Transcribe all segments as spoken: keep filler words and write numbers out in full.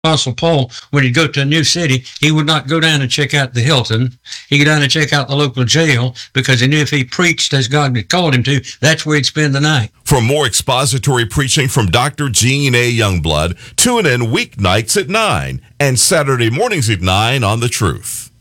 Apostle Paul, when he'd go to a new city, he would not go down and check out the Hilton. He'd go down and check out the local jail because he knew if he preached as God had called him to, that's where he'd spend the night. For more expository preaching from Doctor Gene A. Youngblood, tune in weeknights at nine and Saturday mornings at nine on The Truth.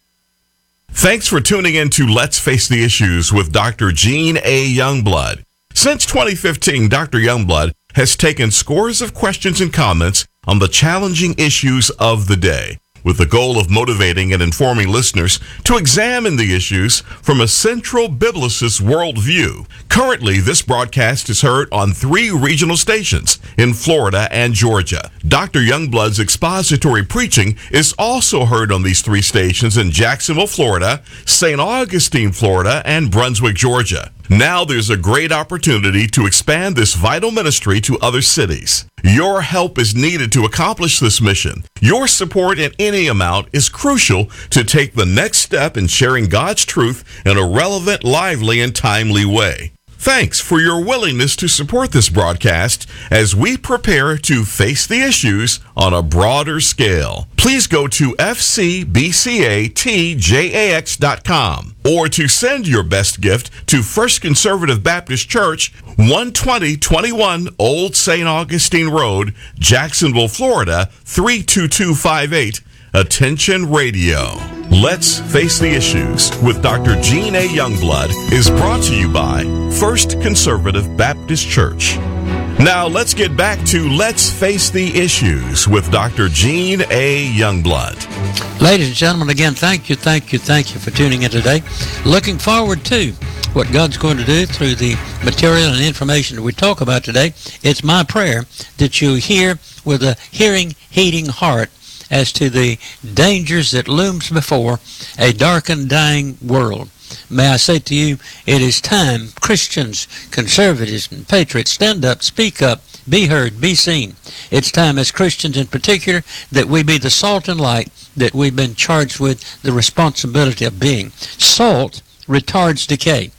Thanks for tuning in to Let's Face the Issues with Doctor Gene A. Youngblood. Since twenty fifteen, Doctor Youngblood has taken scores of questions and comments on the challenging issues of the day, with the goal of motivating and informing listeners to examine the issues from a central biblicist worldview. Currently, this broadcast is heard on three regional stations in Florida and Georgia. Doctor Youngblood's expository preaching is also heard on these three stations in Jacksonville, Florida, Saint Augustine, Florida, and Brunswick, Georgia. Now there's a great opportunity to expand this vital ministry to other cities. Your help is needed to accomplish this mission. Your support in any amount is crucial to take the next step in sharing God's truth in a relevant, lively, and timely way. Thanks for your willingness to support this broadcast as we prepare to face the issues on a broader scale. Please go to f c b c a t j a x dot com or to send your best gift to First Conservative Baptist Church, one twenty twenty-one Old Saint Augustine Road, Jacksonville, Florida, three two two five eight. Attention Radio. Let's Face the Issues with Doctor Gene A. Youngblood is brought to you by First Conservative Baptist Church. Now let's get back to Let's Face the Issues with Doctor Gene A. Youngblood. Ladies and gentlemen, again, thank you, thank you, thank you for tuning in today. Looking forward to what God's going to do through the material and information that we talk about today. It's my prayer that you hear with a hearing, heeding heart as to the dangers that looms before a dark and dying world. May I say to you, it is time, Christians, conservatives, and patriots, stand up, speak up, be heard, be seen. It's time as Christians in particular that we be the salt and light that we've been charged with the responsibility of being. Salt retards decay.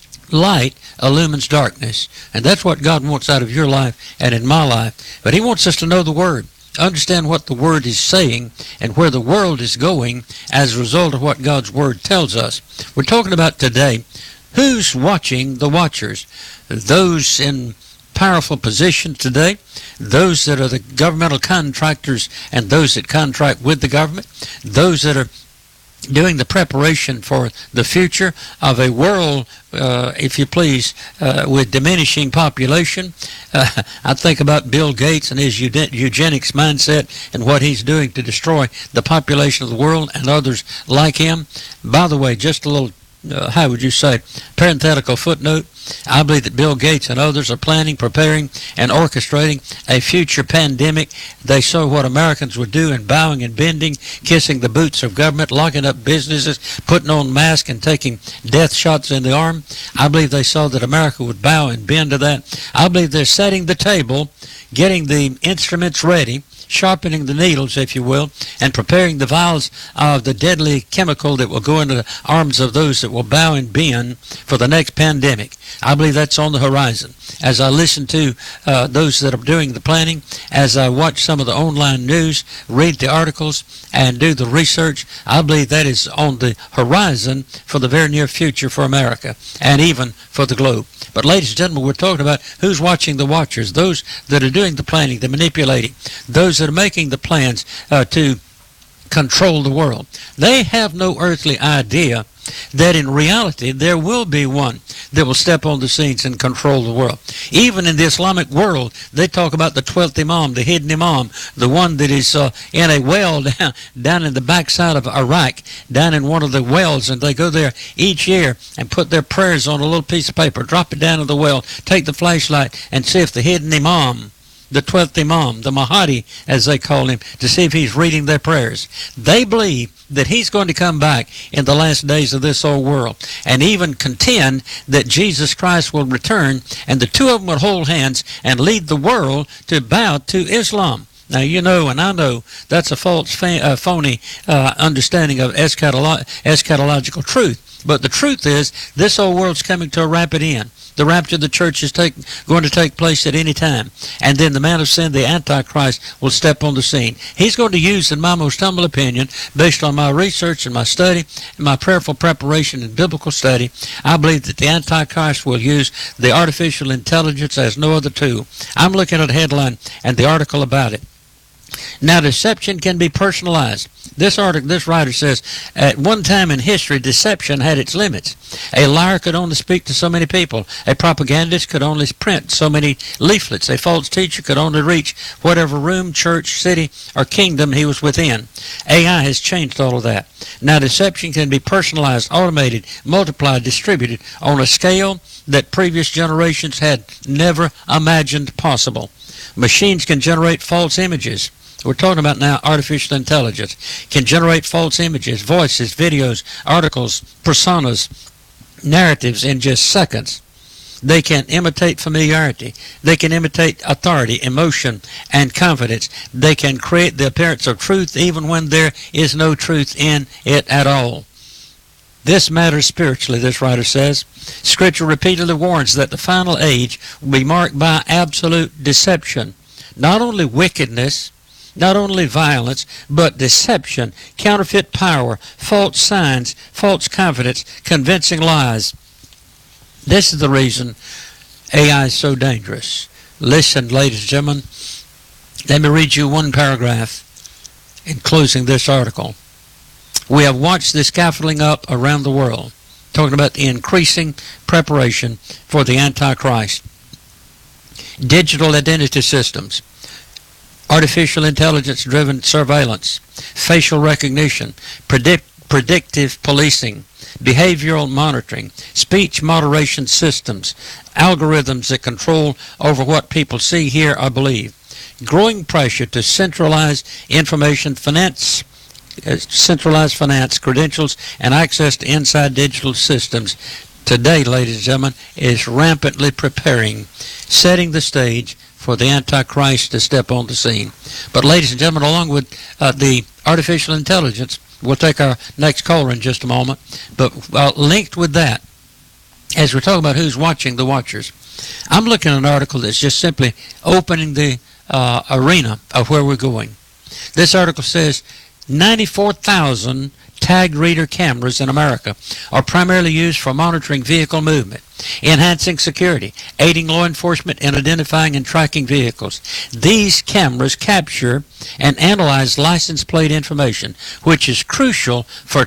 Light illumines darkness. And that's what God wants out of your life and in my life. But he wants us to know the Word. Understand what the Word is saying and where the world is going as a result of what God's Word tells us. We're talking about today, who's watching the watchers? Those in powerful positions today, those that are the governmental contractors and those that contract with the government, those that are doing the preparation for the future of a world, uh, if you please, uh, with diminishing population. Uh, I think about Bill Gates and his eugenics mindset and what he's doing to destroy the population of the world and others like him. By the way, just a little, uh, how would you say, parenthetical footnote. I believe that Bill Gates and others are planning, preparing, and orchestrating a future pandemic. They saw what Americans would do in bowing and bending, kissing the boots of government, locking up businesses, putting on masks, and taking death shots in the arm. I believe they saw that America would bow and bend to that. I believe they're setting the table, getting the instruments ready, sharpening the needles, if you will, and preparing the vials of the deadly chemical that will go into the arms of those that will bow and bend for the next pandemic. I believe that's on the horizon. As I listen to uh, those that are doing the planning, as I watch some of the online news, read the articles, and do the research, I believe that is on the horizon for the very near future for America and even for the globe. But ladies and gentlemen, we're talking about who's watching the watchers, those that are doing the planning, the manipulating, those that are making the plans uh, to control the world. They have no earthly idea that in reality there will be one that will step on the scenes and control the world. Even in the Islamic world, they talk about the twelfth Imam, the hidden Imam, the one that is uh, in a well down, down in the backside of Iraq, down in one of the wells, and they go there each year and put their prayers on a little piece of paper, drop it down in the well, take the flashlight, and see if the hidden Imam, the twelfth Imam, the Mahdi, as they call him, to see if he's reading their prayers. They believe that he's going to come back in the last days of this old world and even contend that Jesus Christ will return and the two of them will hold hands and lead the world to bow to Islam. Now, you know, and I know that's a false, fa- uh, phony uh, understanding of eschatolo- eschatological truth. But the truth is, this old world's coming to a rapid end. the rapture of the church is take, going to take place at any time. And then the man of sin, the Antichrist, will step on the scene. He's going to use, in my most humble opinion, based on my research and my study and my prayerful preparation and biblical study, I believe that the Antichrist will use the artificial intelligence as no other tool. I'm looking at a headline and the article about it. Now, deception can be personalized. This article, this writer says, at one time in history, deception had its limits. A liar could only speak to so many people. A propagandist could only print so many leaflets. A false teacher could only reach whatever room, church, city, or kingdom he was within. A I has changed all of that. Now, deception can be personalized, automated, multiplied, distributed on a scale that previous generations had never imagined possible. Machines can generate false images. We're talking about now artificial intelligence. Can generate false images, voices, videos, articles, personas, narratives in just seconds. They can imitate familiarity. They can imitate authority, emotion, and confidence. They can create the appearance of truth even when there is no truth in it at all. This matters spiritually, this writer says. Scripture repeatedly warns that the final age will be marked by absolute deception. Not only wickedness, not only violence, but deception, counterfeit power, false signs, false confidence, convincing lies. This is the reason A I is so dangerous. Listen, ladies and gentlemen, let me read you one paragraph in closing this article. We have watched the scaffolding up around the world, talking about the increasing preparation for the Antichrist. Digital identity systems, artificial intelligence-driven surveillance, facial recognition, predict, predictive policing, behavioral monitoring, speech moderation systems, algorithms that control over what people see, hear, or believe. Growing pressure to centralize information, finance, uh, centralized finance, credentials, and access to inside digital systems today, ladies and gentlemen, is rampantly preparing, setting the stage for the Antichrist to step on the scene. But ladies and gentlemen, along with uh, the artificial intelligence, we'll take our next caller in just a moment, but uh, linked with that, as we're talking about who's watching the watchers, I'm looking at an article that's just simply opening the uh, arena of where we're going. This article says ninety-four thousand tagged reader cameras in America are primarily used for monitoring vehicle movement, enhancing security, aiding law enforcement in identifying and tracking vehicles. These cameras capture and analyze license plate information, which is crucial for,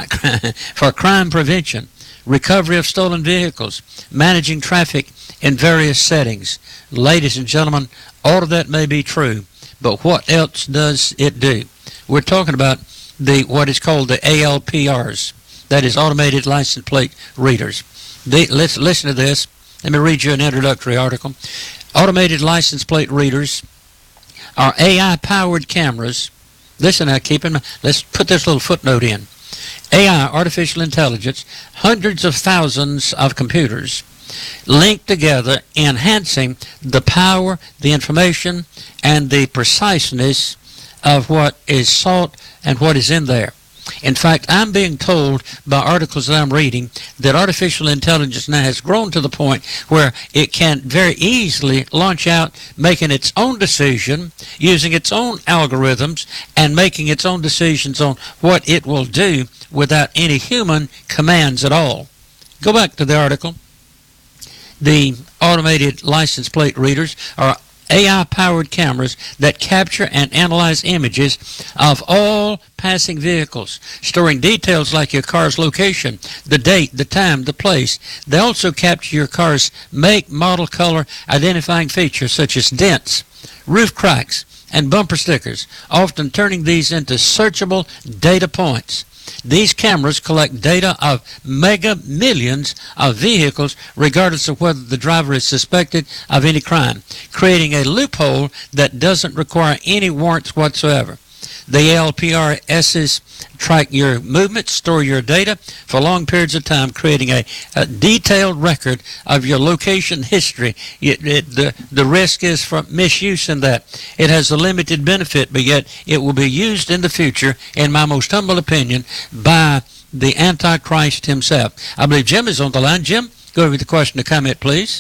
for crime prevention, recovery of stolen vehicles, managing traffic in various settings. Ladies and gentlemen, all of that may be true, but what else does it do? We're talking about the what is called the A L P Rs, that is automated license plate readers. The, let's listen to this. Let me read you an introductory article. Automated license plate readers are A I-powered cameras. Listen now, keep in mind, let's put this little footnote in. A I, artificial intelligence, hundreds of thousands of computers linked together, enhancing the power, the information, and the preciseness of what is sought and what is in there. In fact, I'm being told by articles that I'm reading that artificial intelligence now has grown to the point where it can very easily launch out making its own decision, using its own algorithms, and making its own decisions on what it will do without any human commands at all. Go back to the article. The automated license plate readers are A I-powered cameras that capture and analyze images of all passing vehicles, storing details like your car's location, the date, the time, the place. They also capture your car's make, model, color, identifying features such as dents, roof cracks, and bumper stickers, often turning these into searchable data points. These cameras collect data of mega millions of vehicles regardless of whether the driver is suspected of any crime, creating a loophole that doesn't require any warrants whatsoever. The A L P R Ss track your movements, store your data for long periods of time, creating a, a detailed record of your location history. It, it, the, the risk is for misuse in that. It has a limited benefit, but yet it will be used in the future, in my most humble opinion, by the Antichrist himself. I believe Jim is on the line. Jim, Go over the question or comment, please.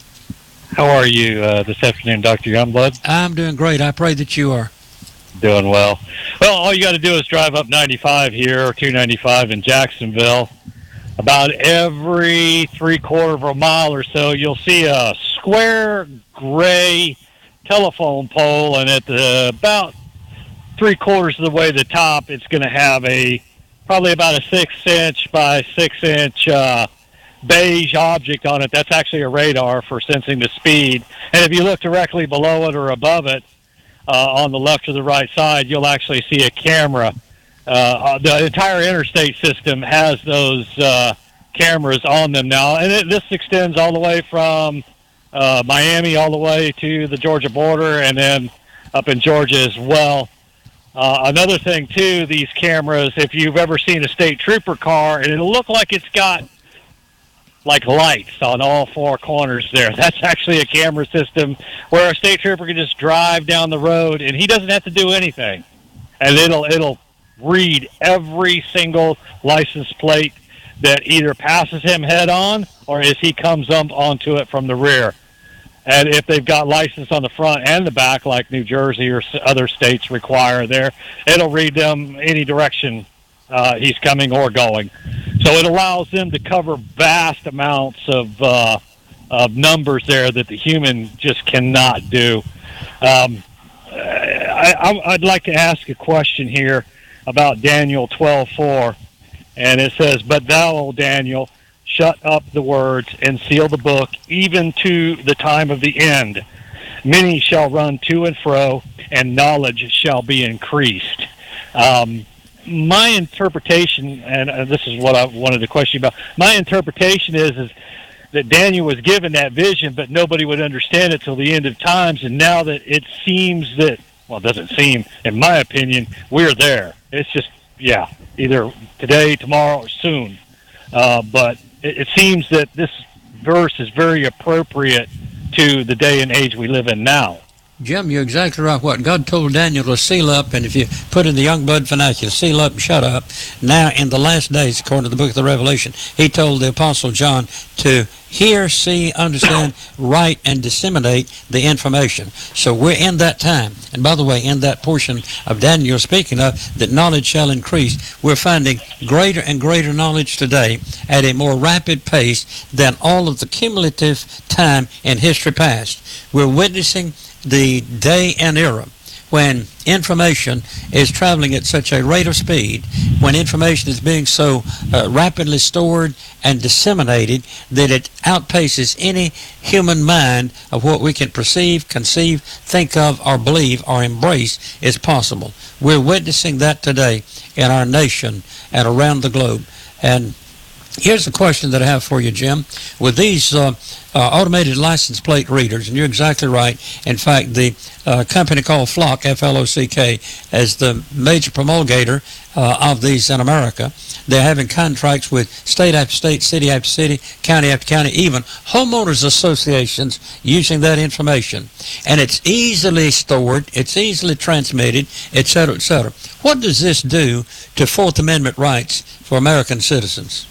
How are you uh, this afternoon, Doctor Youngblood? I'm doing great. I pray that you are. Doing well. Well, all you got to do is drive up ninety-five here, or two ninety-five in Jacksonville. About every three-quarter of a mile or so, you'll see a square gray telephone pole, and at the, about three-quarters of the way to the top, it's going to have a probably about a six-inch by six-inch uh, beige object on it. That's actually a radar for sensing the speed. And if you look directly below it or above it, Uh, on the left or the right side, you'll actually see a camera. Uh, the entire interstate system has those uh, cameras on them now, and it, this extends all the way from uh, Miami all the way to the Georgia border, and then up in Georgia as well. Uh, another thing, too, these cameras, if you've ever seen a state trooper car, and it'll look like it's got like lights on all four corners there. That's actually a camera system where a state trooper can just drive down the road and he doesn't have to do anything. And it'll it'll read every single license plate that either passes him head on or as he comes up onto it from the rear. And if they've got license on the front and the back, like New Jersey or other states require there, it'll read them any direction uh, he's coming or going. So it allows them to cover vast amounts of uh, of numbers there that the human just cannot do. Um, I, I, I'd like to ask a question here about Daniel twelve four, and it says, "But thou, O Daniel, shut up the words and seal the book, even to the time of the end. Many shall run to and fro, and knowledge shall be increased." Um, my interpretation, and uh, this is what I wanted to question about, my interpretation is, is that Daniel was given that vision, but nobody would understand it till the end of times, and now that it seems that, well, it doesn't seem, in my opinion, we're there. It's just, yeah, either today, tomorrow, or soon. Uh, but it, it seems that this verse is very appropriate to the day and age we live in now. Jim, you're exactly right. What God told Daniel to seal up, and if you put in the Youngblood vernacular, seal up and shut up. Now, in the last days, according to the book of the Revelation, he told the Apostle John to hear, see, understand, write, and disseminate the information. So we're in that time. And by the way, in that portion of Daniel speaking of, that knowledge shall increase, we're finding greater and greater knowledge today at a more rapid pace than all of the cumulative time in history past. We're witnessing the day and era when information is traveling at such a rate of speed, when information is being so uh, rapidly stored and disseminated that it outpaces any human mind of what we can perceive, conceive, think of, or believe, or embrace is possible. We're witnessing that today in our nation and around the globe. And here's the question that I have for you, Jim. With these uh, uh, automated license plate readers, and you're exactly right. In fact, the uh, company called Flock, F L O C K, as the major promulgator uh, of these in America, they're having contracts with state after state, city after city, county after county, even homeowners associations using that information. And it's easily stored, it's easily transmitted, et cetera, et cetera. What does this do to Fourth Amendment rights for American citizens?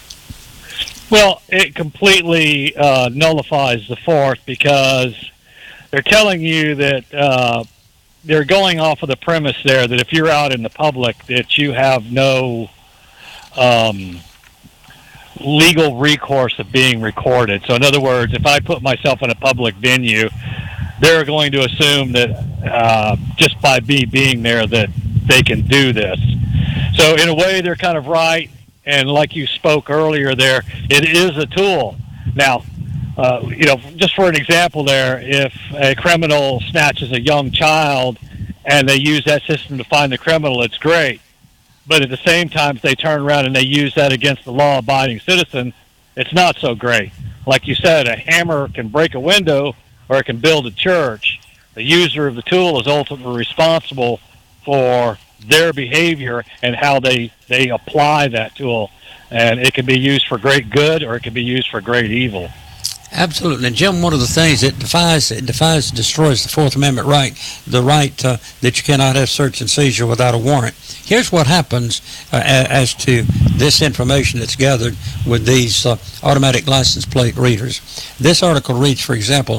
Well, it completely uh, nullifies the Fourth, because they're telling you that uh, they're going off of the premise there that if you're out in the public that you have no um, legal recourse of being recorded. So in other words, if I put myself in a public venue, they're going to assume that uh, just by me being there that they can do this. So in a way, they're kind of right. And like you spoke earlier there, it is a tool. Now, uh, you know, just for an example there, if a criminal snatches a young child and they use that system to find the criminal, it's great. But at the same time, if they turn around and they use that against the law-abiding citizen, it's not so great. Like you said, a hammer can break a window or it can build a church. The user of the tool is ultimately responsible for their behavior and how they, they apply that tool. And it can be used for great good or it can be used for great evil. Absolutely. And Jim, one of the things it defies, it defies, destroys the Fourth Amendment right, the right uh, that you cannot have search and seizure without a warrant. Here's what happens uh, as to this information that's gathered with these uh, automatic license plate readers. This article reads, for example,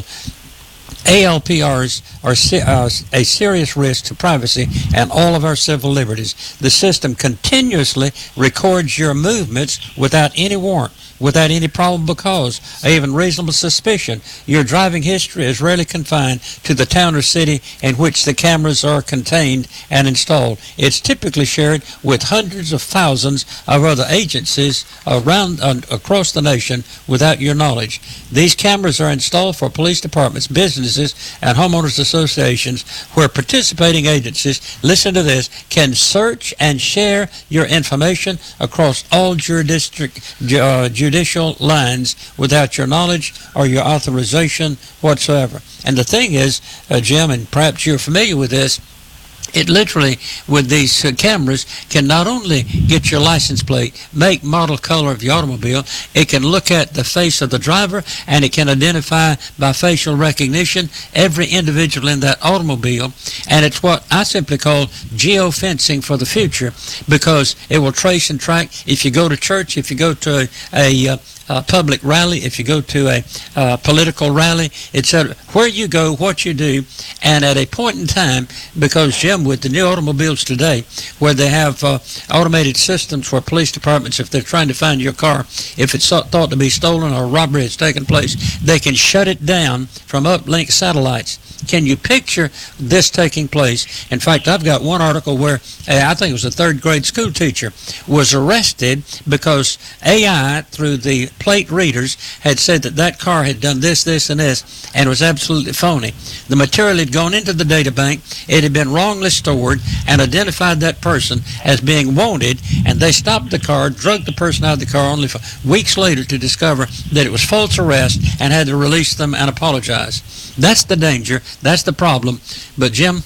A L P Rs are uh, a serious risk to privacy and all of our civil liberties. The system continuously records your movements without any warrant, without any probable cause, or even reasonable suspicion. Your driving history is rarely confined to the town or city in which the cameras are contained and installed. It's typically shared with hundreds of thousands of other agencies around uh, across the nation without your knowledge. These cameras are installed for police departments, businesses, and homeowners associations where participating agencies, listen to this, can search and share your information across all jurisdiction, uh, judicial lines without your knowledge or your authorization whatsoever. And the thing is, uh, Jim, and perhaps you're familiar with this, it literally, with these uh, cameras, can not only get your license plate, make, model, color of your automobile, it can look at the face of the driver, and it can identify by facial recognition every individual in that automobile. And it's what I simply call geofencing for the future, because it will trace and track if you go to church, if you go to a, a uh, Uh, public rally, if you go to a uh, political rally, et cetera, where you go, what you do, and at a point in time, because, Jim, with the new automobiles today, where they have uh, automated systems where police departments, if they're trying to find your car, if it's thought to be stolen or a robbery has taken place, they can shut it down from uplink satellites. Can you picture this taking place? In fact, I've got one article where uh, I think it was a third grade school teacher was arrested because A I, through the plate readers, had said that that car had done this, this, and this, and it was absolutely phony. The material had gone into the data bank, it had been wrongly stored, and identified that person as being wanted, and they stopped the car, drugged the person out of the car, only for weeks later to discover that it was false arrest and had to release them and apologize. That's the danger. That's the problem. But, Jim,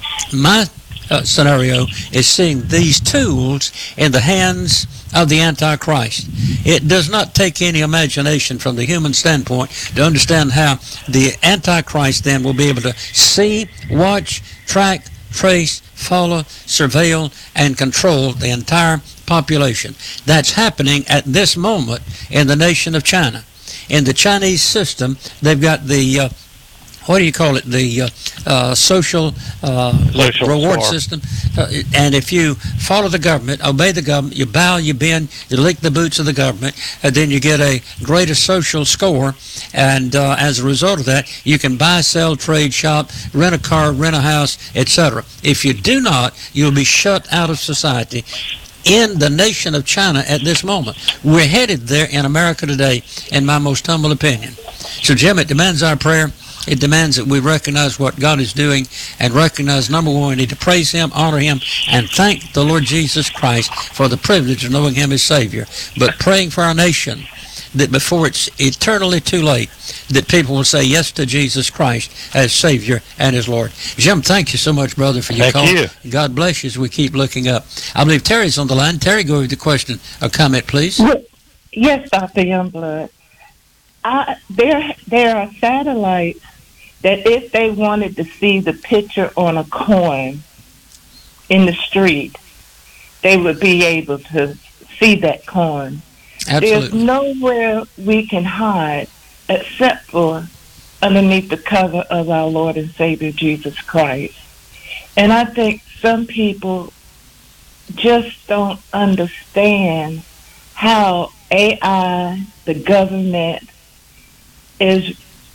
my uh, scenario is seeing these tools in the hands of the Antichrist. It does not take any imagination from the human standpoint to understand how the Antichrist then will be able to see, watch, track, trace, follow, surveil, and control the entire population. That's happening at this moment in the nation of China. In the Chinese system, they've got the uh, what do you call it, the uh, uh, social, uh, social reward score. system. Uh, and if you follow the government, obey the government, you bow, you bend, you lick the boots of the government, and then you get a greater social score. And uh, as a result of that, you can buy, sell, trade, shop, rent a car, rent a house, et cetera. If you do not, you'll be shut out of society. In the nation of China at this moment. We're headed there in America today, in my most humble opinion. So, Jim, it demands our prayer. It demands that we recognize what God is doing and recognize, number one, we need to praise Him, honor Him, and thank the Lord Jesus Christ for the privilege of knowing Him as Savior. But praying for our nation, that before it's eternally too late, that people will say yes to Jesus Christ as Savior and as Lord. Jim, thank you so much, brother, for your thank call. You. God bless you as we keep looking up. I believe Terry's on the line. Terry, go with the question or comment, please. Yes, Doctor Youngblood. I, there, there are satellites that if they wanted to see the picture on a coin in the street, they would be able to see that coin. Absolutely. There's nowhere we can hide except for underneath the cover of our Lord and Savior Jesus Christ. And I think some people just don't understand how A I, the government, is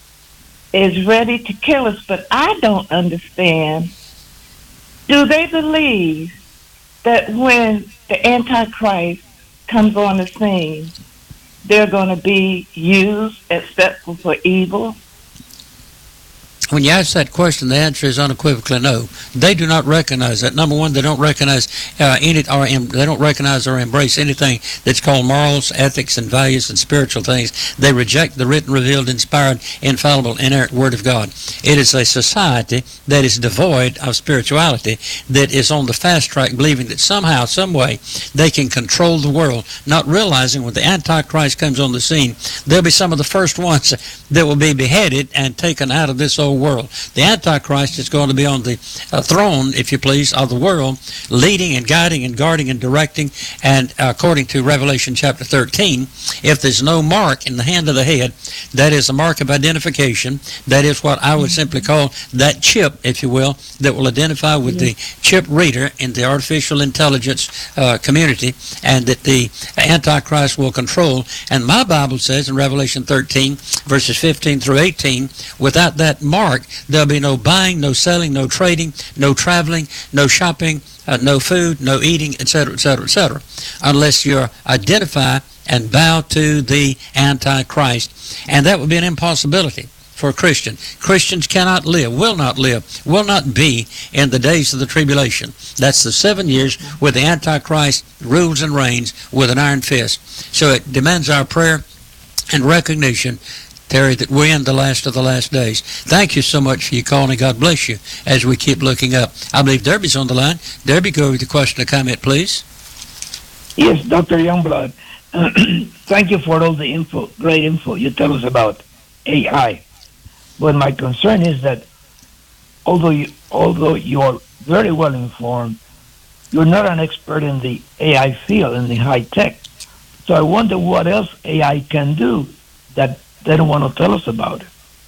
is ready to kill us. But I don't understand, do they believe that when the Antichrist comes on the scene, they're going to be used except for evil? When you ask that question, the answer is unequivocally no. They do not recognize that. Number one, they don't recognize uh, any, or em, they don't recognize or embrace anything that's called morals, ethics, and values and spiritual things. They reject the written, revealed, inspired, infallible, inerrant Word of God. It is a society that is devoid of spirituality, that is on the fast track, believing that somehow, some way, they can control the world, not realizing when the Antichrist comes on the scene, they'll be some of the first ones that will be beheaded and taken out of this old world. The Antichrist is going to be on the uh, throne, if you please, of the world, leading and guiding and guarding and directing. And uh, according to Revelation chapter thirteen, if there's no mark in the hand of the head, that is a mark of identification. That is what I would simply call that chip, if you will, that will identify with the chip reader in the artificial intelligence uh, community, and that the Antichrist will control. And my Bible says in Revelation thirteen, verses fifteen through eighteen, without that mark, there'll be no buying, no selling, no trading, no traveling, no shopping, uh, no food, no eating, et cetera, et cetera, et cetera, unless you identify and bow to the Antichrist. And that would be an impossibility for a Christian. Christians cannot live, will not live, will not be in the days of the tribulation. That's the seven years where the Antichrist rules and reigns with an iron fist. So it demands our prayer and recognition, Terry, that we're in the last of the last days. Thank you so much for your call, and God bless you as we keep looking up. I believe Derby's on the line. Derby, go with the question or comment, please. Yes, Doctor Youngblood. Thank you for all the info, great info you tell us about A I. But my concern is that although you, although you are very well informed, you're not an expert in the A I field, in the high tech. So I wonder what else A I can do that they don't want to tell us about.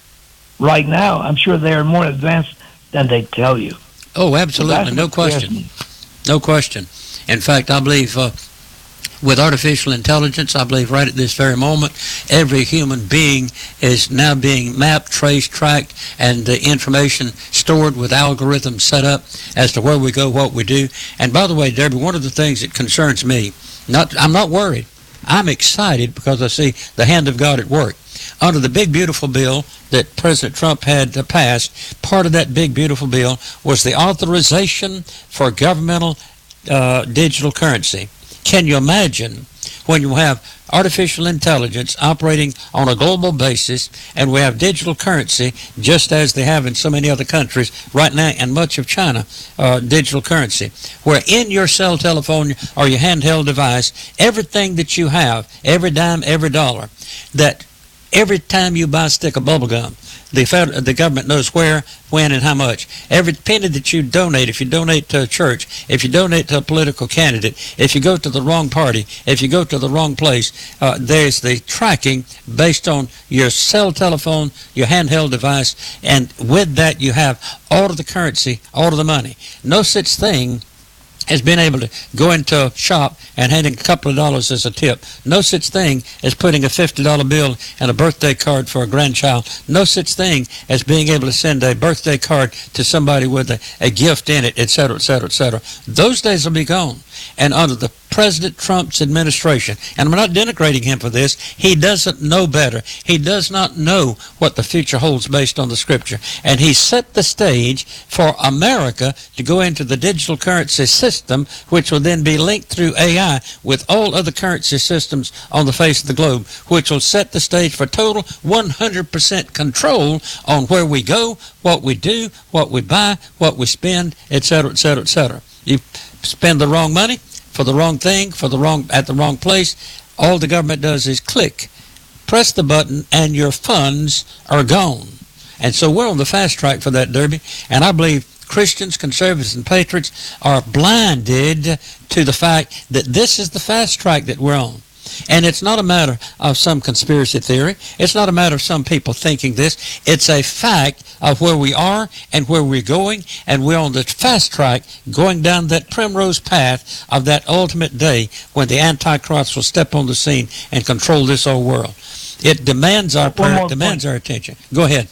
Right now, I'm sure they are more advanced than they tell you. Oh, absolutely. So no question. No question. In fact, I believe uh, with artificial intelligence, I believe right at this very moment, every human being is now being mapped, traced, tracked, and the information stored with algorithms set up as to where we go, what we do. And by the way, Debbie, one of the things that concerns me, not I'm not worried. I'm excited because I see the hand of God at work. Under the big, beautiful bill that President Trump had uh, passed, part of that big, beautiful bill was the authorization for governmental uh, digital currency. Can you imagine when you have artificial intelligence operating on a global basis, and we have digital currency just as they have in so many other countries right now, and much of China, uh, digital currency, where in your cell telephone or your handheld device, everything that you have, every dime, every dollar, that every time you buy a stick of bubble gum, the federal, the government knows where, when, and how much. Every penny that you donate, if you donate to a church, if you donate to a political candidate, if you go to the wrong party, if you go to the wrong place, uh, there's the tracking based on your cell telephone, your handheld device, and with that you have all of the currency, all of the money. No such thing has been able to go into a shop and handing a couple of dollars as a tip. No such thing as putting a fifty dollar bill and a birthday card for a grandchild. No such thing as being able to send a birthday card to somebody with a, a gift in it, et cetera, et cetera, et cetera. Those days will be gone. And under the President Trump's administration, and I'm not denigrating him for this, he doesn't know better. He does not know what the future holds based on the Scripture. And he set the stage for America to go into the digital currency system, which will then be linked through A I with all other currency systems on the face of the globe, which will set the stage for total one hundred percent control on where we go, what we do, what we buy, what we spend, et cetera, et cetera, et cetera. You spend the wrong money for the wrong thing, for the wrong at the wrong place, all the government does is click, press the button, and your funds are gone. And so we're on the fast track for that, Derby. And I believe Christians, conservatives, and patriots are blinded to the fact that this is the fast track that we're on. And it's not a matter of some conspiracy theory. It's not a matter of some people thinking this. It's a fact of where we are and where we're going, and we're on the fast track going down that primrose path of that ultimate day when the Antichrist will step on the scene and control this whole world. It demands our prayer, demands our attention. Go ahead.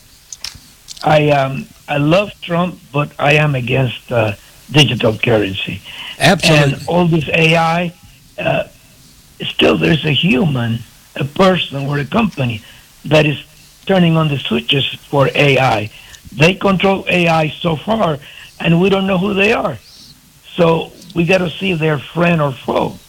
I um I love Trump, but I am against uh, digital currency. Absolutely. And all this A I, uh, still there's a human, a person or a company that is turning on the switches for A I. They control A I so far, and we don't know who they are. So we got to see if they're friend or foe.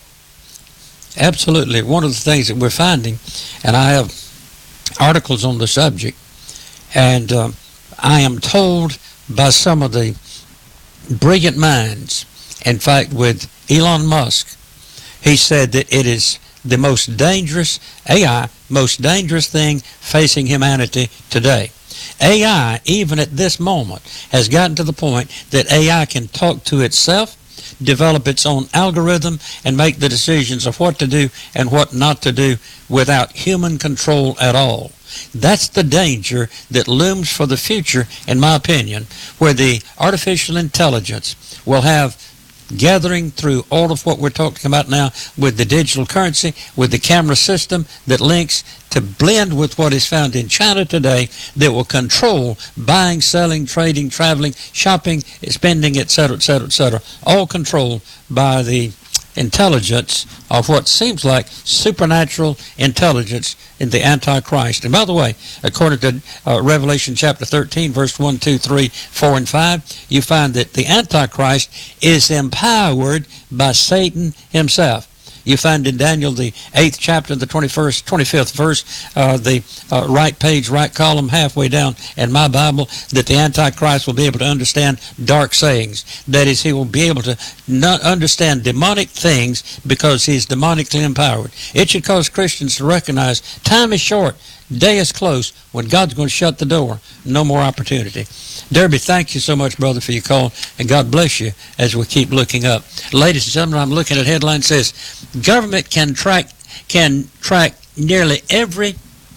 Absolutely. One of the things that we're finding, and I have articles on the subject, and uh, I am told by some of the brilliant minds, in fact, with Elon Musk, he said that it is the most dangerous A I, most dangerous thing facing humanity today. A I, even at this moment, has gotten to the point that A I can talk to itself, develop its own algorithm, and make the decisions of what to do and what not to do without human control at all. That's the danger that looms for the future, in my opinion, where the artificial intelligence will have gathering through all of what we're talking about now with the digital currency, with the camera system that links to blend with what is found in China today, that will control buying, selling, trading, traveling, shopping, spending, et cetera, et cetera, et cetera, all controlled by the intelligence of what seems like supernatural intelligence in the Antichrist. And by the way, according to uh, Revelation chapter thirteen, verse one, two, three, four, and five, you find that the Antichrist is empowered by Satan himself. You find in Daniel, the eighth chapter, the twenty-first, twenty-fifth verse, uh, the uh, right page, right column, halfway down in my Bible, that the Antichrist will be able to understand dark sayings. That is, he will be able to not understand demonic things because he's demonically empowered. It should cause Christians to recognize time is short, day is close, when God's going to shut the door. No more opportunity. Derby, thank you so much, brother, for your call, and God bless you as we keep looking up. Ladies and gentlemen, I'm looking at headline says, government can track can track nearly every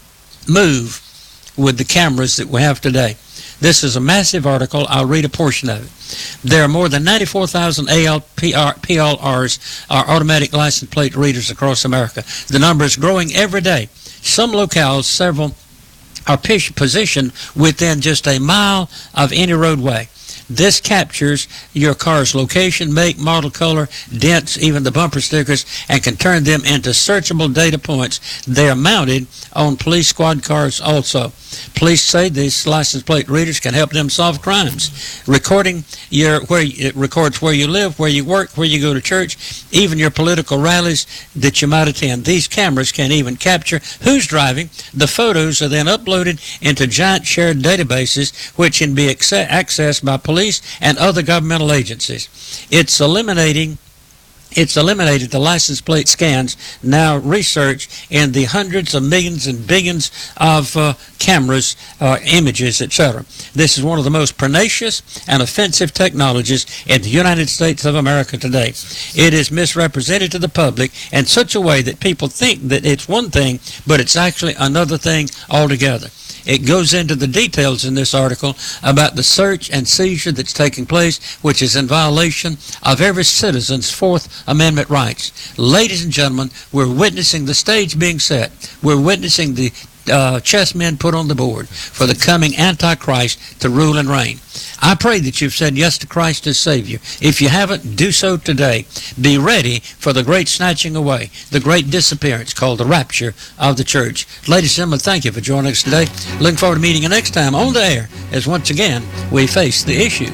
move with the cameras that we have today. This is a massive article. I'll read a portion of it. There are more than ninety-four thousand A L P R Rs, or automatic license plate readers, across America. The number is growing every day. Some locales, several, are positioned within just a mile of any roadway. This captures your car's location, make, model, color, dents, even the bumper stickers, and can turn them into searchable data points. They are mounted on police squad cars also. Police say these license plate readers can help them solve crimes. Recording your where it records where you live, where you work, where you go to church, even your political rallies that you might attend. These cameras can even capture who's driving. The photos are then uploaded into giant shared databases, which can be accessed by police and other governmental agencies. It's eliminating It's eliminated the license plate scans, now research in the hundreds of millions and billions of uh, cameras, uh, images, et cetera. This is one of the most pernicious and offensive technologies in the United States of America today. It is misrepresented to the public in such a way that people think that it's one thing, but it's actually another thing altogether. It goes into the details in this article about the search and seizure that's taking place, which is in violation of every citizen's Fourth Amendment rights. Ladies and gentlemen, we're witnessing the stage being set. We're witnessing the uh, chessmen put on the board for the coming Antichrist to rule and reign. I pray that you've said yes to Christ as Savior. If you haven't, do so today. Be ready for the great snatching away, the great disappearance called the rapture of the church. Ladies and gentlemen, thank you for joining us today. Looking forward to meeting you next time on the air as once again we face the issues.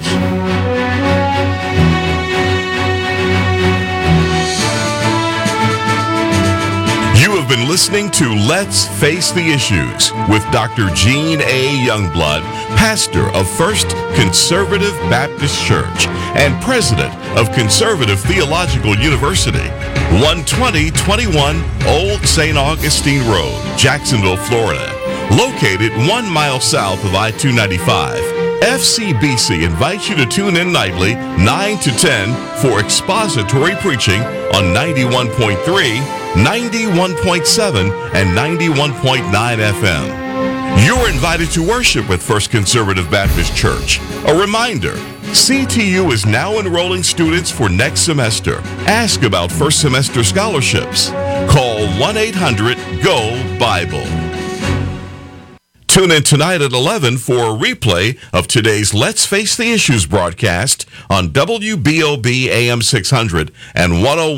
You have been listening to Let's Face the Issues with Doctor Gene A. Youngblood, pastor of First Conservative Baptist Church and president of Conservative Theological University, one twenty twenty-one Old Saint Augustine Road, Jacksonville, Florida. Located one mile south of I two ninety-five, F C B C invites you to tune in nightly, nine to ten, for expository preaching on ninety-one point three, ninety-one point seven, and ninety-one point nine F M. You're invited to worship with First Conservative Baptist Church. A reminder, C T U is now enrolling students for next semester. Ask about first semester scholarships. Call one eight hundred G O Bible. Tune in tonight at eleven for a replay of today's Let's Face the Issues broadcast on W B O B A M six hundred and one oh one.